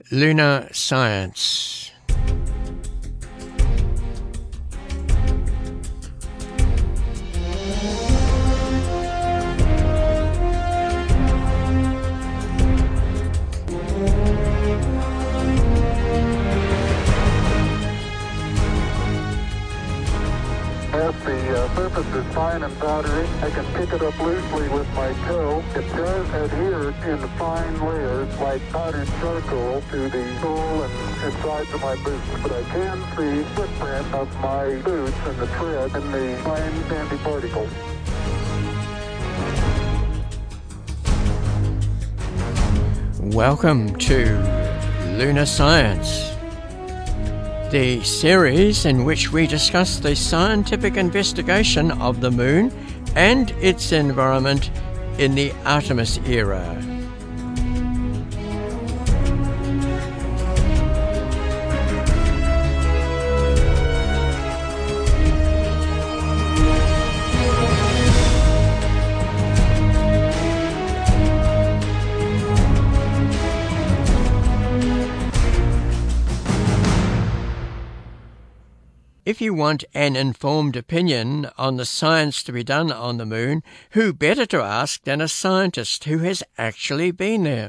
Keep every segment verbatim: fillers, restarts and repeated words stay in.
Lunar Science. If the uh, surface is fine and powdery, I can pick it up loosely with my toe. It does adhere in fine layers like powdered charcoal to the sole and insides of my boots, but I can see footprint of my boots and the tread in the fine sandy particles. Welcome to Lunar Science, the series in which we discuss the scientific investigation of the Moon and its environment in the Artemis era. If you want an informed opinion on the science to be done on the Moon, who better to ask than a scientist who has actually been there?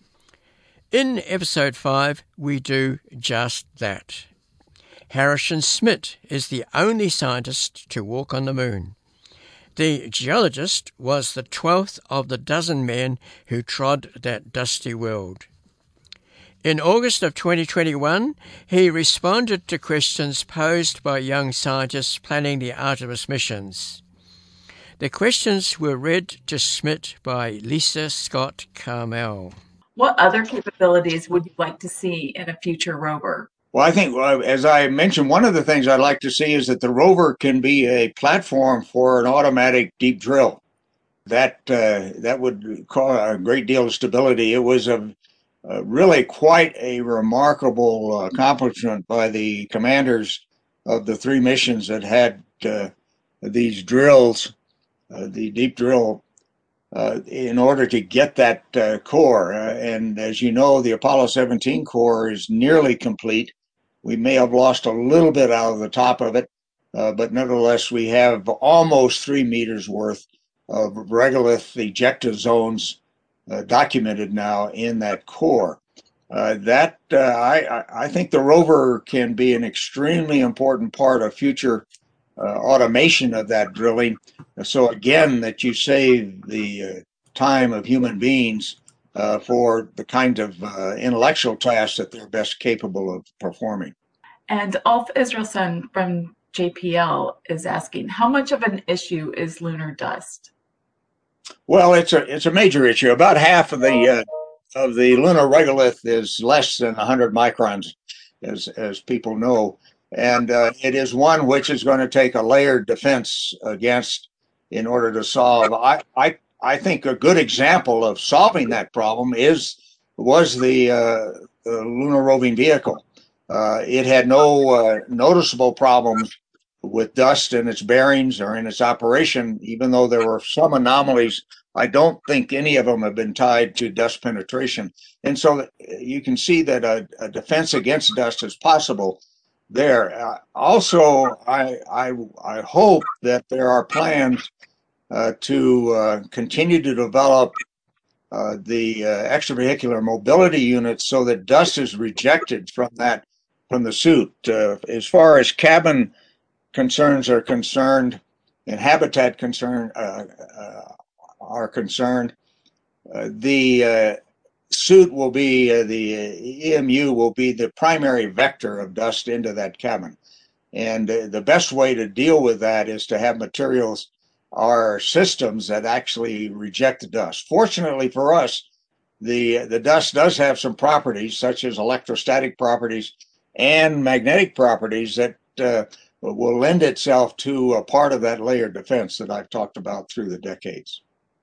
In episode five, we do just that. Harrison Schmitt is the only scientist to walk on the Moon. The geologist was the twelfth of the dozen men who trod that dusty world. In August of twenty twenty-one, he responded to questions posed by young scientists planning the Artemis missions. The questions were read to Schmitt by Lisa Scott Carmel. What other capabilities would you like to see in a future rover? Well, I think, uh, as I mentioned, one of the things I'd like to see is that the rover can be a platform for an automatic deep drill. That uh, that would cause a great deal of stability. It was a Uh, really quite a remarkable uh, accomplishment by the commanders of the three missions that had uh, these drills, uh, the deep drill, uh, in order to get that uh, core. Uh, and as you know, the Apollo seventeen core is nearly complete. We may have lost a little bit out of the top of it, uh, but nevertheless, we have almost three meters worth of regolith ejecta zones Uh, documented now in that core. Uh, that uh, I, I think the rover can be an extremely important part of future uh, automation of that drilling. So again, that you save the uh, time of human beings uh, for the kind of uh, intellectual tasks that they're best capable of performing. And Ulf Israelsson from J P L is asking, how much of an issue is lunar dust? Well, it's a it's a major issue. About half of the uh, of the lunar regolith is less than one hundred microns, as as people know, and uh, it is one which is going to take a layered defense against in order to solve. I I I think a good example of solving that problem is was the, uh, the lunar roving vehicle. Uh, it had no uh, noticeable problems with dust in its bearings or in its operation, even though there were some anomalies. I don't think any of them have been tied to dust penetration. And so you can see that a, a defense against dust is possible there. Uh, also, I, I, I hope that there are plans uh, to uh, continue to develop uh, the uh, extravehicular mobility units so that dust is rejected from that, from the suit. Uh, as far as cabin concerns are concerned and habitat concern uh, uh, are concerned, uh, the uh, suit will be, uh, the E M U will be the primary vector of dust into that cabin. And uh, the best way to deal with that is to have materials or systems that actually reject the dust. Fortunately for us, the, the dust does have some properties, such as electrostatic properties and magnetic properties that uh, will lend itself to a part of that layered defense that I've talked about through the decades.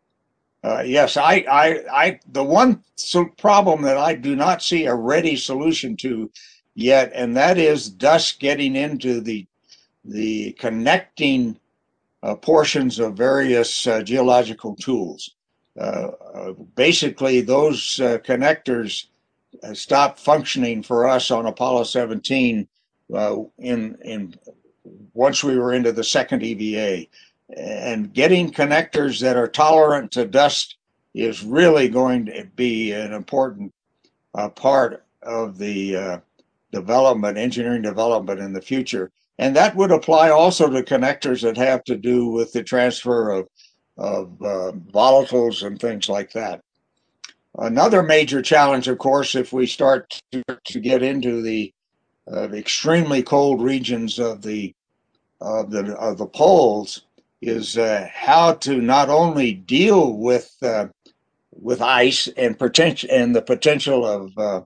Uh, yes, I, I, I, the one problem that I do not see a ready solution to yet, and that is dust getting into the the connecting uh, portions of various uh, geological tools. Uh, uh, basically, those uh, connectors stopped functioning for us on Apollo seventeen uh, in in once we were into the second E V A. And getting connectors that are tolerant to dust is really going to be an important uh, part of the uh, development, engineering development in the future. And that would apply also to connectors that have to do with the transfer of, of uh, volatiles and things like that. Another major challenge, of course, if we start to, to get into the uh, extremely cold regions of the of the of the poles, is uh, how to not only deal with uh, with ice and potential and the potential of uh,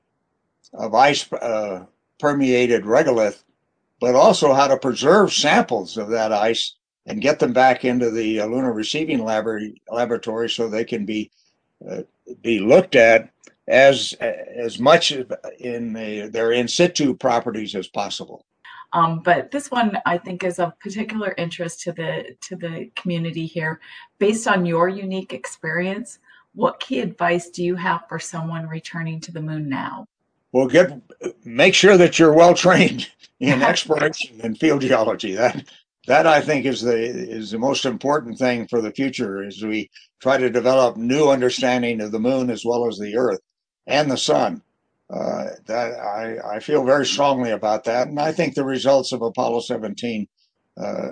of ice uh, permeated regolith, but also how to preserve samples of that ice and get them back into the uh, lunar receiving labor- laboratory so they can be uh, be looked at as as much in the, their in situ properties as possible. Um, but this one I think is of particular interest to the to the community here. Based on your unique experience, what key advice do you have for someone returning to the moon now? Well, get make sure that you're well trained in exploration and field geology. That that I think is the is the most important thing for the future as we try to develop new understanding of the moon as well as the Earth and the sun. Uh, that I, I feel very strongly about that, and I think the results of Apollo seventeen uh,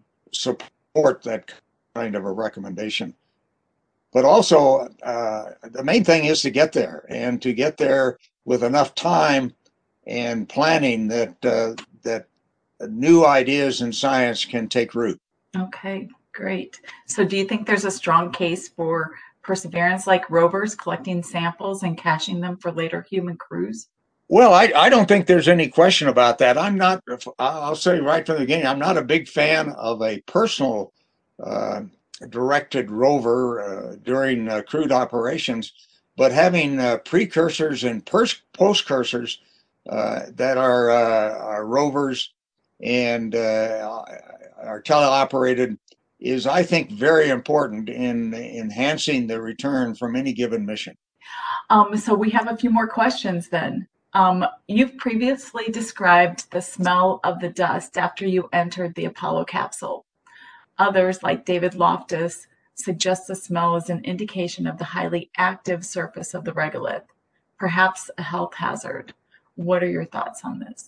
support that kind of a recommendation. But also, uh, the main thing is to get there, and to get there with enough time and planning that uh, that new ideas in science can take root. Okay, great. So do you think there's a strong case for Perseverance like rovers collecting samples and caching them for later human crews? Well, I, I don't think there's any question about that. I'm not, I'll say right from the beginning, I'm not a big fan of a personal uh, directed rover uh, during uh, crewed operations, but having uh, precursors and pers- postcursors uh, that are, uh, are rovers and uh, are teleoperated is, I think, very important in enhancing the return from any given mission. Um, so we have a few more questions then. Um, you've previously described the smell of the dust after you entered the Apollo capsule. Others, like David Loftus, suggest the smell is an indication of the highly active surface of the regolith, perhaps a health hazard. What are your thoughts on this?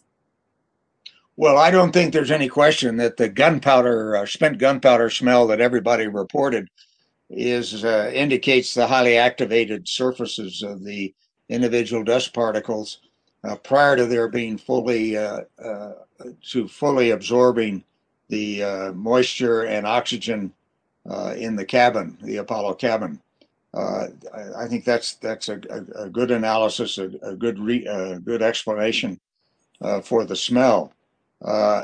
Well, I don't think there's any question that the gunpowder, uh, spent gunpowder smell that everybody reported is uh, indicates the highly activated surfaces of the individual dust particles uh, prior to their being fully uh, uh, to fully absorbing the uh, moisture and oxygen uh, in the cabin, the Apollo cabin. Uh, I, I think that's that's a, a, a good analysis, a, a good re, a good explanation uh, for the smell. Uh,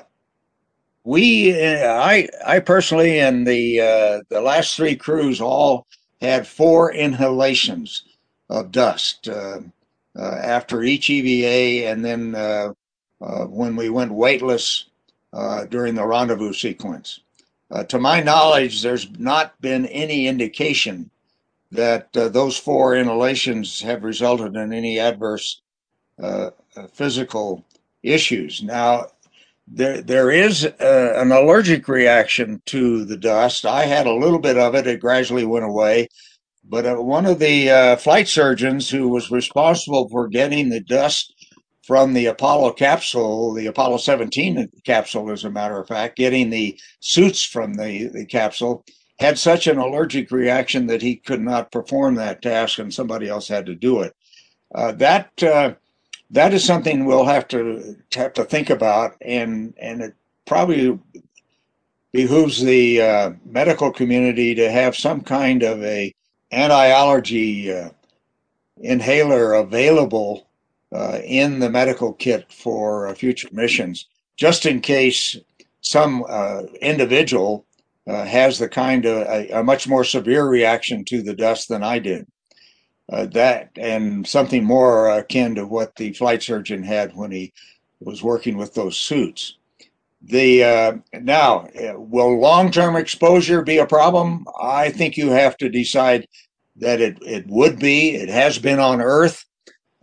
we, I, I personally, and the uh, the last three crews all had four inhalations of dust uh, uh, after each E V A, and then uh, uh, when we went weightless uh, during the rendezvous sequence. Uh, to my knowledge, there's not been any indication that uh, those four inhalations have resulted in any adverse uh, physical issues. Now, there there is uh, an allergic reaction to the dust. I had a little bit of it. It gradually went away. But uh, one of the uh, flight surgeons who was responsible for getting the dust from the Apollo capsule, the Apollo seventeen capsule, as a matter of fact, getting the suits from the, the capsule, had such an allergic reaction that he could not perform that task and somebody else had to do it. Uh, that uh, that is something we'll have to have to think about, and and it probably behooves the uh, medical community to have some kind of a anti-allergy uh, inhaler available uh, in the medical kit for uh, future missions, just in case some uh, individual uh, has the kind of a, a much more severe reaction to the dust than I did. Uh, that and something more akin to what the flight surgeon had when he was working with those suits. The uh, now, will long-term exposure be a problem? I think you have to decide that it, it would be. It has been on Earth.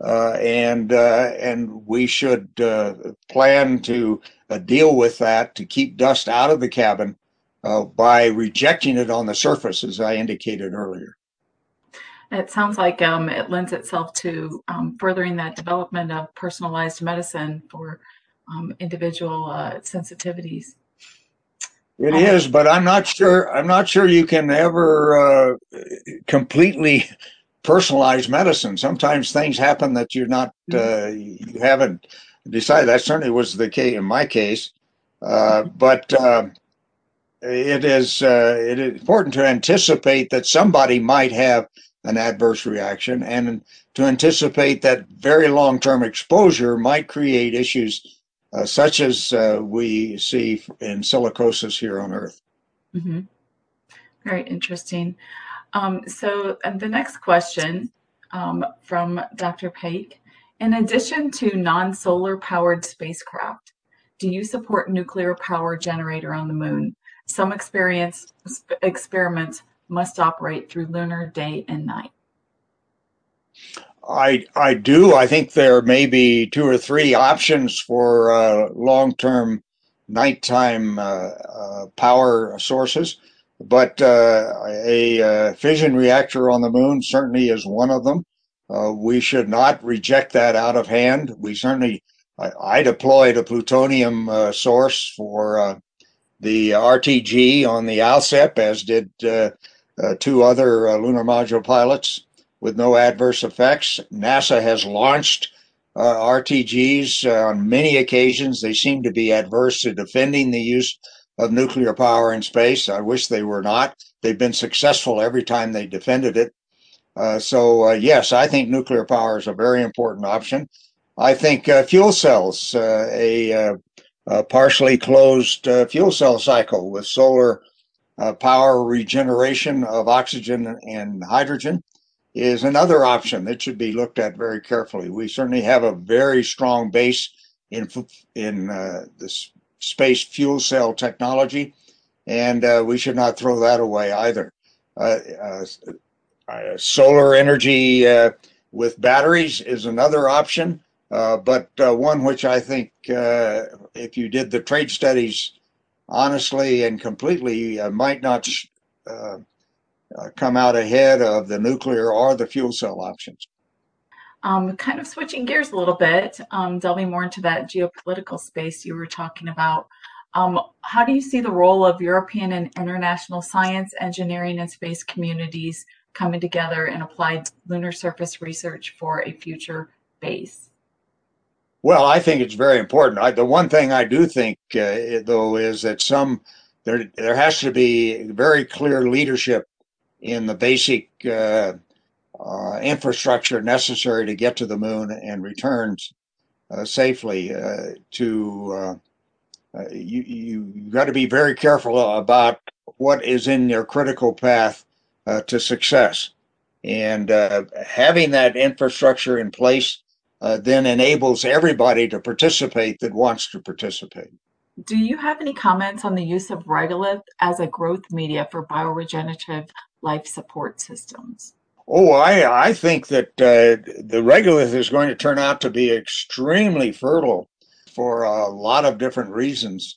uh, and uh, and we should uh, plan to uh, deal with that to keep dust out of the cabin uh, by rejecting it on the surface, as I indicated earlier. It sounds like um, it lends itself to um, furthering that development of personalized medicine for um, individual uh, sensitivities. It Um, is, but I'm not sure. I'm not sure you can ever uh, completely personalize medicine. Sometimes things happen that you're not, uh, you haven't decided. That certainly was the case in my case. Uh, but uh, it is uh, it is important to anticipate that somebody might have an adverse reaction, and to anticipate that very long-term exposure might create issues uh, such as uh, we see in silicosis here on Earth. Mm-hmm. Very interesting. Um, so and the next question um, from Doctor Paik. In addition to non-solar powered spacecraft, do you support nuclear power generator on the moon? Some experience, experiments must operate through lunar day and night. I I do. I think there may be two or three options for uh, long-term nighttime uh, uh, power sources, but uh, a uh, fission reactor on the moon certainly is one of them. Uh, we should not reject that out of hand. We certainly, I, I deployed a plutonium uh, source for uh, the R T G on the ALSEP, as did uh, uh, two other uh, lunar module pilots, with no adverse effects. NASA has launched uh, R T Gs uh, on many occasions. They seem to be adverse to defending the use of nuclear power in space. I wish they were not. They've been successful every time they defended it. Uh, so, uh, yes, I think nuclear power is a very important option. I think uh, fuel cells, uh, a, uh, a partially closed uh, fuel cell cycle with solar uh, power regeneration of oxygen and hydrogen, is another option that should be looked at very carefully. We certainly have a very strong base in in uh, this space fuel cell technology, and uh, we should not throw that away either. Uh, uh, uh, solar energy uh, with batteries is another option, uh, but uh, one which I think, uh, if you did the trade studies honestly and completely, uh, might not uh, Uh, come out ahead of the nuclear or the fuel cell options. Um, kind of switching gears a little bit, um, delving more into that geopolitical space you were talking about. Um, how do you see the role of European and international science, engineering, and space communities coming together in applied lunar surface research for a future base? Well, I think it's very important. I, the one thing I do think, uh, though, is that some there there has to be very clear leadership in the basic uh, uh, infrastructure necessary to get to the moon and return uh, safely. Uh, to uh, uh, you, you you got to be very careful about what is in your critical path uh, to success, and uh, having that infrastructure in place uh, then enables everybody to participate that wants to participate. Do you have any comments on the use of regolith as a growth media for bioregenerative life support systems? Oh, I I think that uh, the regolith is going to turn out to be extremely fertile for a lot of different reasons,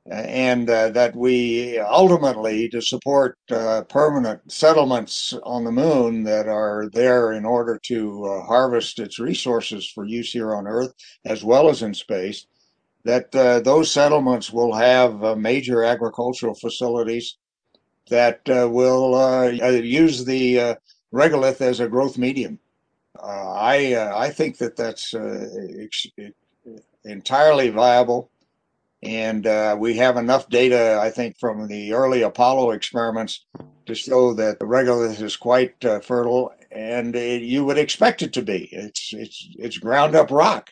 and uh, that we ultimately, to support uh, permanent settlements on the moon that are there in order to uh, harvest its resources for use here on Earth as well as in space, that uh, those settlements will have uh, major agricultural facilities that uh, will uh, use the uh, regolith as a growth medium. Uh, I uh, I think that that's uh, ex- entirely viable, and uh, we have enough data, I think, from the early Apollo experiments to show that the regolith is quite uh, fertile, and it, you would expect it to be. It's it's it's ground up rock,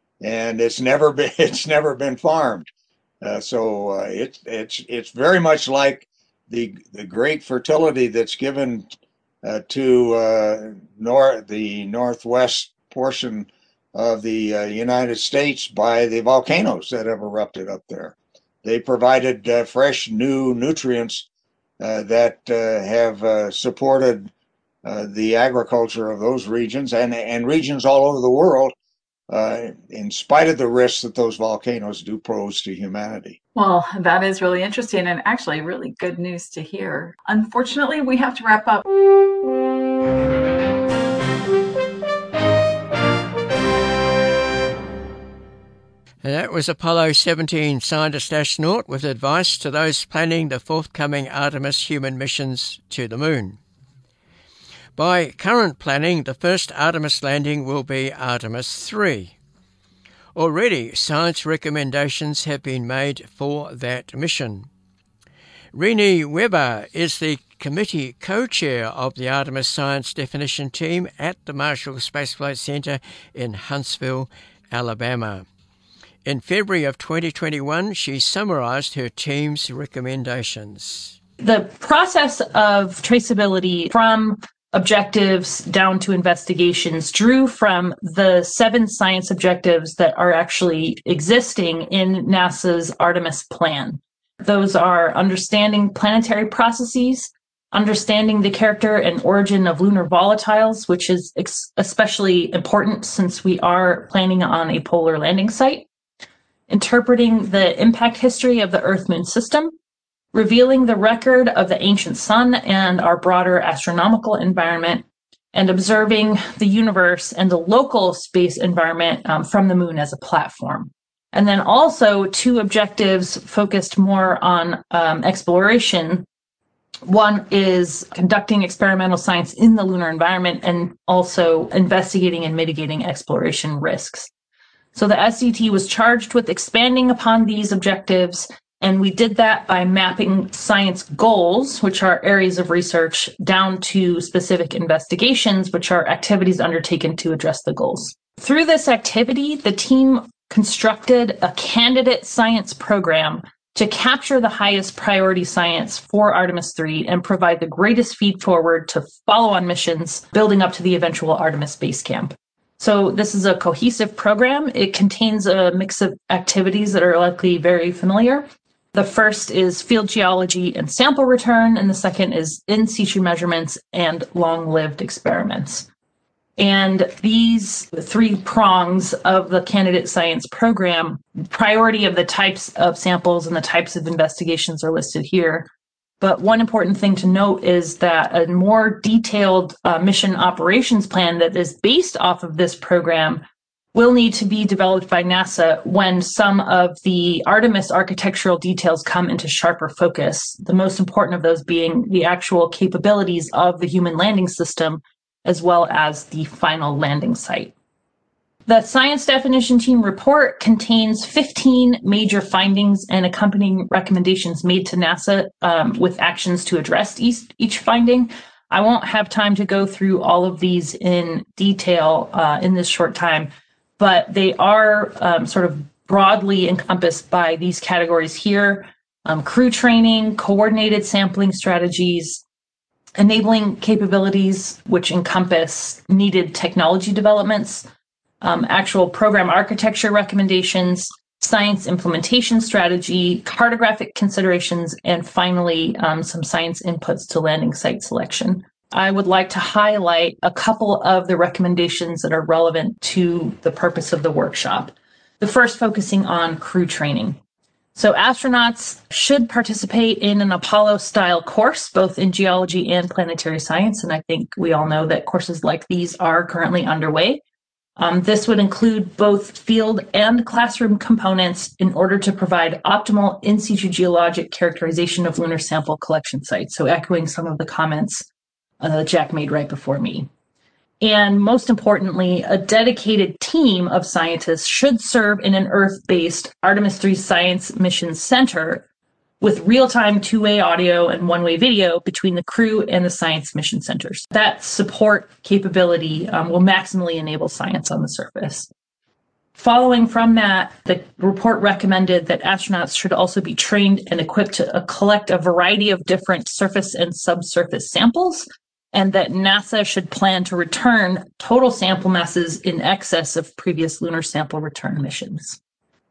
and it's never been it's never been farmed. Uh, so uh, it's it's it's very much like the the great fertility that's given uh, to uh, nor the northwest portion of the uh, United States by the volcanoes that have erupted up there. They provided uh, fresh new nutrients uh, that uh, have uh, supported uh, the agriculture of those regions and, and regions all over the world, uh, in spite of the risks that those volcanoes do pose to humanity. Well, that is really interesting and actually really good news to hear. Unfortunately, we have to wrap up. And that was Apollo seventeen scientist astronaut with advice to those planning the forthcoming Artemis human missions to the moon. By current planning, the first Artemis landing will be Artemis three. Already, science recommendations have been made for that mission. Renee Weber is the committee co-chair of the Artemis Science Definition Team at the Marshall Space Flight Center in Huntsville, Alabama. In February of twenty twenty-one, she summarized her team's recommendations. The process of traceability from objectives down to investigations drew from the seven science objectives that are actually existing in NASA's Artemis plan. Those are understanding planetary processes, understanding the character and origin of lunar volatiles, which is ex- especially important since we are planning on a polar landing site, interpreting the impact history of the Earth-Moon system, revealing the record of the ancient sun and our broader astronomical environment, and observing the universe and the local space environment um, from the moon as a platform. And then also two objectives focused more on um, exploration. One is conducting experimental science in the lunar environment and also investigating and mitigating exploration risks. So the S D T was charged with expanding upon these objectives, and we did that by mapping science goals, which are areas of research, down to specific investigations, which are activities undertaken to address the goals. Through this activity, the team constructed a candidate science program to capture the highest priority science for Artemis three and provide the greatest feed forward to follow-on missions building up to the eventual Artemis base camp. So this is a cohesive program. It contains a mix of activities that are likely very familiar. The first is field geology and sample return, and the second is in situ measurements and long-lived experiments. And these three prongs of the candidate science program, priority of the types of samples and the types of investigations are listed here. But one important thing to note is that a more detailed uh, mission operations plan that is based off of this program will need to be developed by NASA when some of the Artemis architectural details come into sharper focus, the most important of those being the actual capabilities of the human landing system, as well as the final landing site. The Science Definition Team report contains fifteen major findings and accompanying recommendations made to NASA um, with actions to address each, each finding. I won't have time to go through all of these in detail uh, in this short time, but they are um, sort of broadly encompassed by these categories here: um, crew training, coordinated sampling strategies, enabling capabilities, which encompass needed technology developments, um, actual program architecture recommendations, science implementation strategy, cartographic considerations, and finally, um, some science inputs to landing site selection. I would like to highlight a couple of the recommendations that are relevant to the purpose of the workshop. The first focusing on crew training. So astronauts should participate in an Apollo-style course, both in geology and planetary science, and I think we all know that courses like these are currently underway. Um, this would include both field and classroom components in order to provide optimal in situ geologic characterization of lunar sample collection sites, so echoing some of the comments uh, that Jack made right before me. And most importantly, a dedicated team of scientists should serve in an Earth-based Artemis three Science Mission Center with real-time two-way audio and one-way video between the crew and the science mission centers. That support capability um, will maximally enable science on the surface. Following from that, the report recommended that astronauts should also be trained and equipped to uh, collect a variety of different surface and subsurface samples, and that NASA should plan to return total sample masses in excess of previous lunar sample return missions.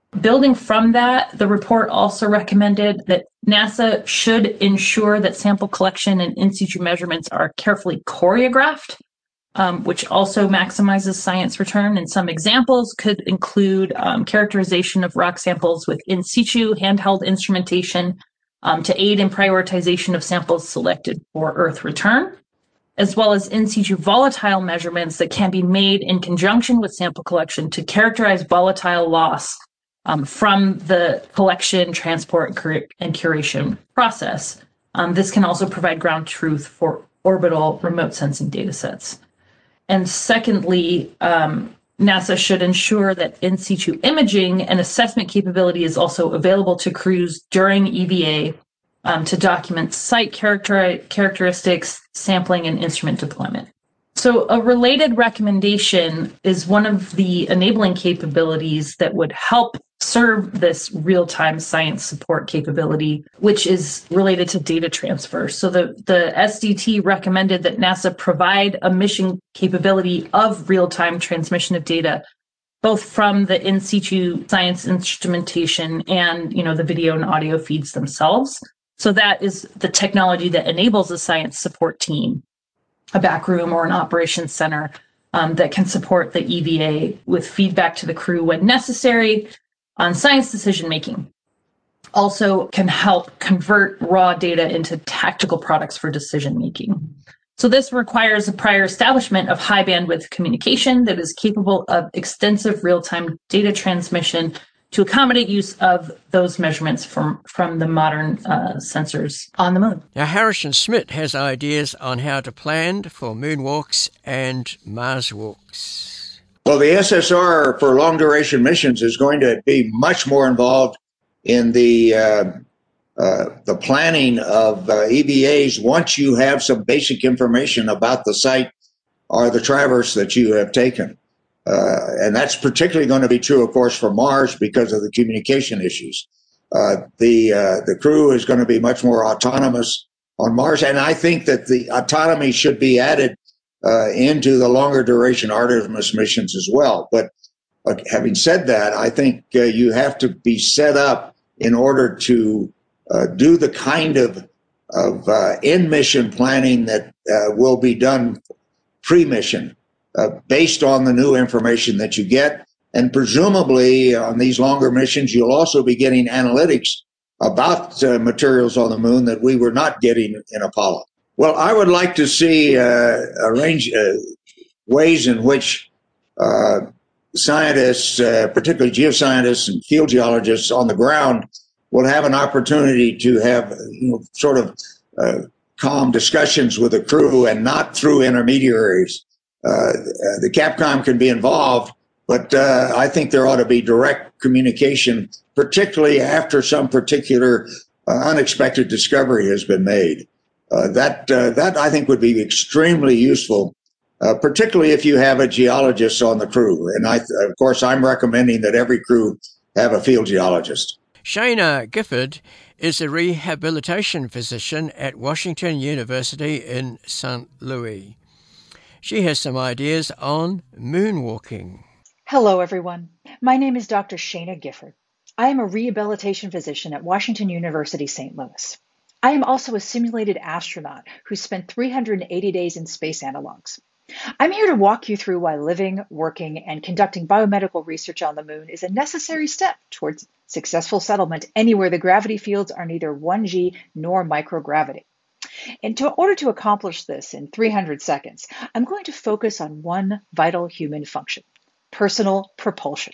Building from that, the report also recommended that NASA should ensure that sample collection and in situ measurements are carefully choreographed, um, which also maximizes science return. And some examples could include um, characterization of rock samples with in situ handheld instrumentation um, to aid in prioritization of samples selected for Earth return, as well as in situ volatile measurements that can be made in conjunction with sample collection to characterize volatile loss Um, from the collection, transport, and curation process. Um, this can also provide ground truth for orbital remote sensing data sets. And secondly, um, NASA should ensure that in situ imaging and assessment capability is also available to crews during E V A um, to document site character- characteristics, sampling, and instrument deployment. So a related recommendation is one of the enabling capabilities that would help serve this real-time science support capability, which is related to data transfer. So the, the S D T recommended that NASA provide a mission capability of real-time transmission of data, both from the in situ science instrumentation and, you know, the video and audio feeds themselves. So that is the technology that enables a science support team, a back room or an operations center um, that can support the E V A with feedback to the crew when necessary on science decision making. Also can help convert raw data into tactical products for decision making. So this requires a prior establishment of high bandwidth communication that is capable of extensive real-time data transmission to accommodate use of those measurements from, from the modern uh, sensors on the moon. Now, Harrison Schmitt has ideas on how to plan for moonwalks and Mars walks. Well, the S S R for long-duration missions is going to be much more involved in the uh, uh, the planning of uh, E V As once you have some basic information about the site or the traverse that you have taken. Uh, and that's particularly going to be true, of course, for Mars because of the communication issues. Uh, the uh, the crew is going to be much more autonomous on Mars, and I think that the autonomy should be added uh, into the longer duration Artemis missions as well. But uh, having said that, I think uh, you have to be set up in order to uh, do the kind of of uh, in-mission planning that uh, will be done pre-mission. Uh, based on the new information that you get. And presumably on these longer missions, you'll also be getting analytics about uh, materials on the moon that we were not getting in Apollo. Well, I would like to see uh, a range uh, ways in which uh, scientists, uh, particularly geoscientists and field geologists on the ground, will have an opportunity to have, you know, sort of uh, calm discussions with the crew and not through intermediaries. Uh, the Capcom can be involved, but uh, I think there ought to be direct communication, particularly after some particular uh, unexpected discovery has been made. Uh, that uh, that I think would be extremely useful, uh, particularly if you have a geologist on the crew. And I, of course, I'm recommending that every crew have a field geologist. Shana Gifford is a rehabilitation physician at Washington University in Saint Louis. She has some ideas on moonwalking. Hello, everyone. My name is Doctor Shana Gifford. I am a rehabilitation physician at Washington University, Saint Louis. I am also a simulated astronaut who spent three hundred eighty days in space analogs. I'm here to walk you through why living, working, and conducting biomedical research on the moon is a necessary step towards successful settlement anywhere the gravity fields are neither one G nor microgravity. In to, order to accomplish this in three hundred seconds, I'm going to focus on one vital human function, personal propulsion.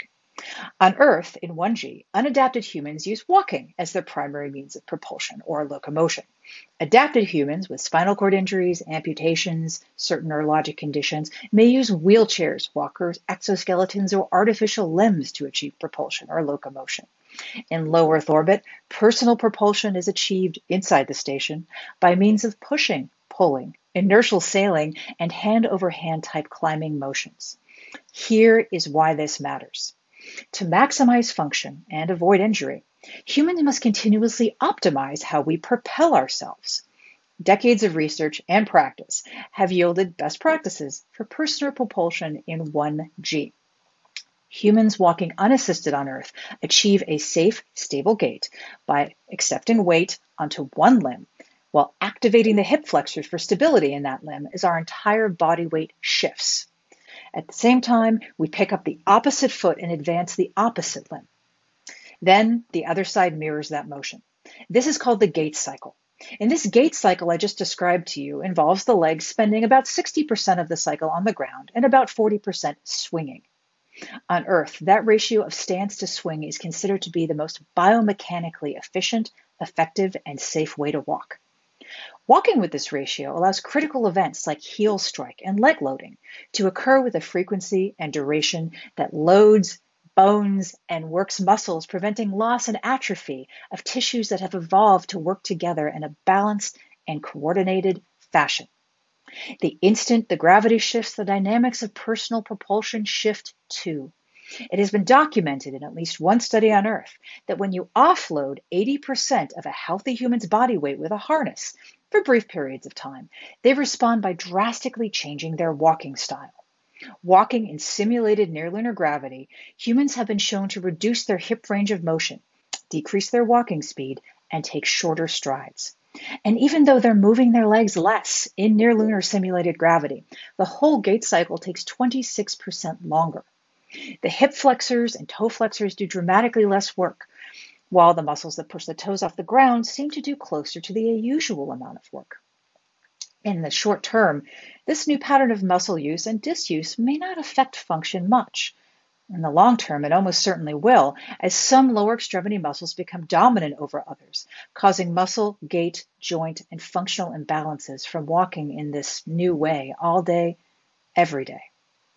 On Earth, in one G, unadapted humans use walking as their primary means of propulsion or locomotion. Adapted humans with spinal cord injuries, amputations, certain neurologic conditions may use wheelchairs, walkers, exoskeletons, or artificial limbs to achieve propulsion or locomotion. In low Earth orbit, personal propulsion is achieved inside the station by means of pushing, pulling, inertial sailing, and hand-over-hand type climbing motions. Here is why this matters. To maximize function and avoid injury, humans must continuously optimize how we propel ourselves. Decades of research and practice have yielded best practices for personal propulsion in one G. Humans walking unassisted on Earth achieve a safe, stable gait by accepting weight onto one limb while activating the hip flexors for stability in that limb as our entire body weight shifts. At the same time, we pick up the opposite foot and advance the opposite limb. Then the other side mirrors that motion. This is called the gait cycle. And this gait cycle I just described to you involves the legs spending about sixty percent of the cycle on the ground and about forty percent swinging. On Earth, that ratio of stance to swing is considered to be the most biomechanically efficient, effective, and safe way to walk. Walking with this ratio allows critical events like heel strike and leg loading to occur with a frequency and duration that loads bones and works muscles, preventing loss and atrophy of tissues that have evolved to work together in a balanced and coordinated fashion. The instant the gravity shifts, the dynamics of personal propulsion shift too. It has been documented in at least one study on Earth that when you offload eighty percent of a healthy human's body weight with a harness for brief periods of time, they respond by drastically changing their walking style. Walking in simulated near-lunar gravity, humans have been shown to reduce their hip range of motion, decrease their walking speed, and take shorter strides. And even though they're moving their legs less in near-lunar simulated gravity, the whole gait cycle takes twenty-six percent longer. The hip flexors and toe flexors do dramatically less work, while the muscles that push the toes off the ground seem to do closer to the usual amount of work. In the short term, this new pattern of muscle use and disuse may not affect function much. In the long term, it almost certainly will, as some lower extremity muscles become dominant over others, causing muscle, gait, joint, and functional imbalances from walking in this new way all day, every day.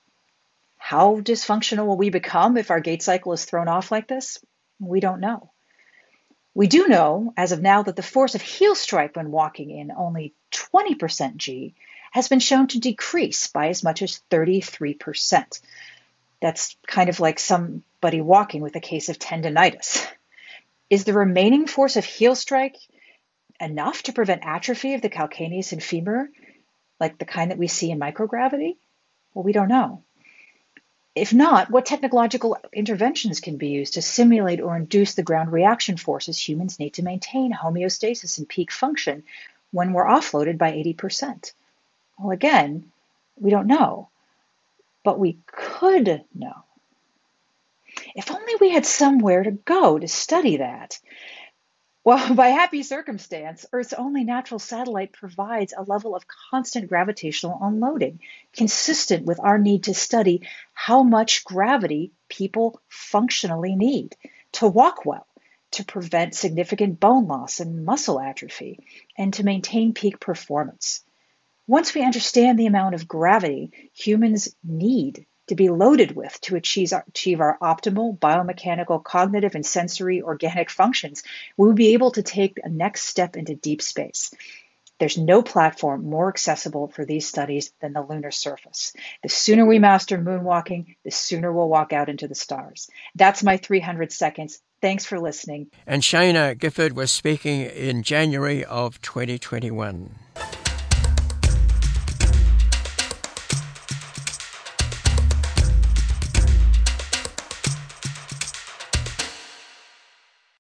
How dysfunctional will we become if our gait cycle is thrown off like this? We don't know. We do know, as of now, that the force of heel strike when walking in only twenty percent G has been shown to decrease by as much as thirty-three percent. That's kind of like somebody walking with a case of tendonitis. Is the remaining force of heel strike enough to prevent atrophy of the calcaneus and femur, like the kind that we see in microgravity? Well, we don't know. If not, what technological interventions can be used to simulate or induce the ground reaction forces humans need to maintain homeostasis and peak function when we're offloaded by eighty percent? Well, again, we don't know, but we could know. If only we had somewhere to go to study that. Well, by happy circumstance, Earth's only natural satellite provides a level of constant gravitational unloading, consistent with our need to study how much gravity people functionally need to walk well, to prevent significant bone loss and muscle atrophy, and to maintain peak performance. Once we understand the amount of gravity humans need to be loaded with to achieve our, achieve our optimal biomechanical, cognitive, and sensory organic functions, we will be able to take a next step into deep space. There's no platform more accessible for these studies than the lunar surface. The sooner we master moonwalking, the sooner we'll walk out into the stars. That's my three hundred seconds. Thanks for listening. And Shana Gifford was speaking in January of twenty twenty-one.